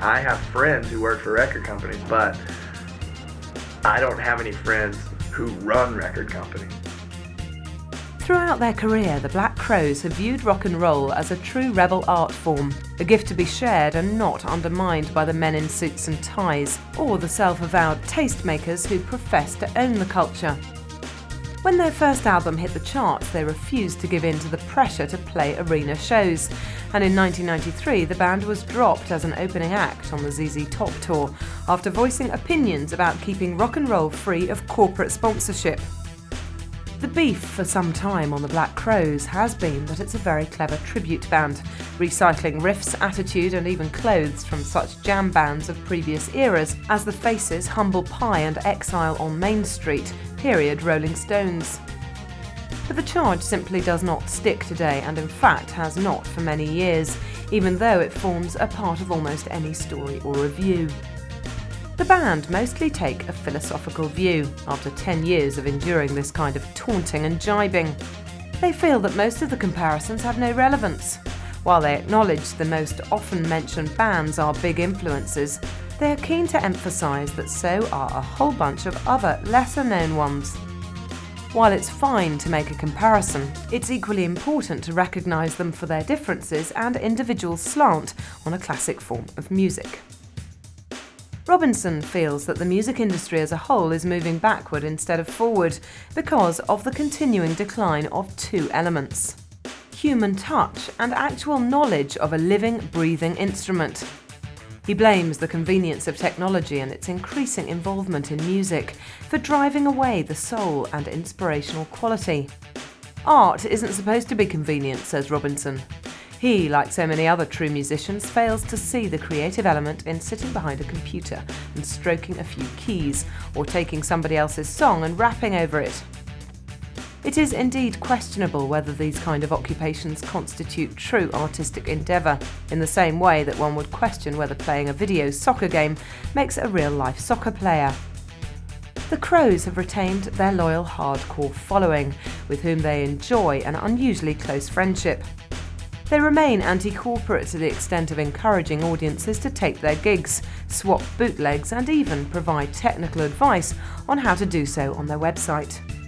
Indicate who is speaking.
Speaker 1: I have friends who work for record companies, but I don't have any friends who run record companies.
Speaker 2: Throughout their career, the Black Crowes have viewed rock and roll as a true rebel art form, a gift to be shared and not undermined by the men in suits and ties, or the self-avowed tastemakers who profess to own the culture. When their first album hit the charts, they refused to give in to the pressure to play arena shows, and in 1993 the band was dropped as an opening act on the ZZ Top Tour after voicing opinions about keeping rock and roll free of corporate sponsorship. The beef for some time on the Black Crowes has been that it's a very clever tribute band, recycling riffs, attitude and even clothes from such jam bands of previous eras as the Faces, Humble Pie and Exile on Main Street, period Rolling Stones. But the charge simply does not stick today, and in fact has not for many years, even though it forms a part of almost any story or review. The band mostly take a philosophical view, after 10 years of enduring this kind of taunting and jibing. They feel that most of the comparisons have no relevance. While they acknowledge the most often mentioned bands are big influences, they are keen to emphasise that so are a whole bunch of other lesser-known ones. While it's fine to make a comparison, it's equally important to recognise them for their differences and individual slant on a classic form of music. Robinson feels that the music industry as a whole is moving backward instead of forward because of the continuing decline of two elements: human touch and actual knowledge of a living, breathing instrument. He blames the convenience of technology and its increasing involvement in music for driving away the soul and inspirational quality. Art isn't supposed to be convenient, says Robinson. He, like so many other true musicians, fails to see the creative element in sitting behind a computer and stroking a few keys, or taking somebody else's song and rapping over it. It is indeed questionable whether these kind of occupations constitute true artistic endeavour, in the same way that one would question whether playing a video soccer game makes a real-life soccer player. The Crowes have retained their loyal hardcore following, with whom they enjoy an unusually close friendship. They remain anti-corporate to the extent of encouraging audiences to tape their gigs, swap bootlegs and even provide technical advice on how to do so on their website.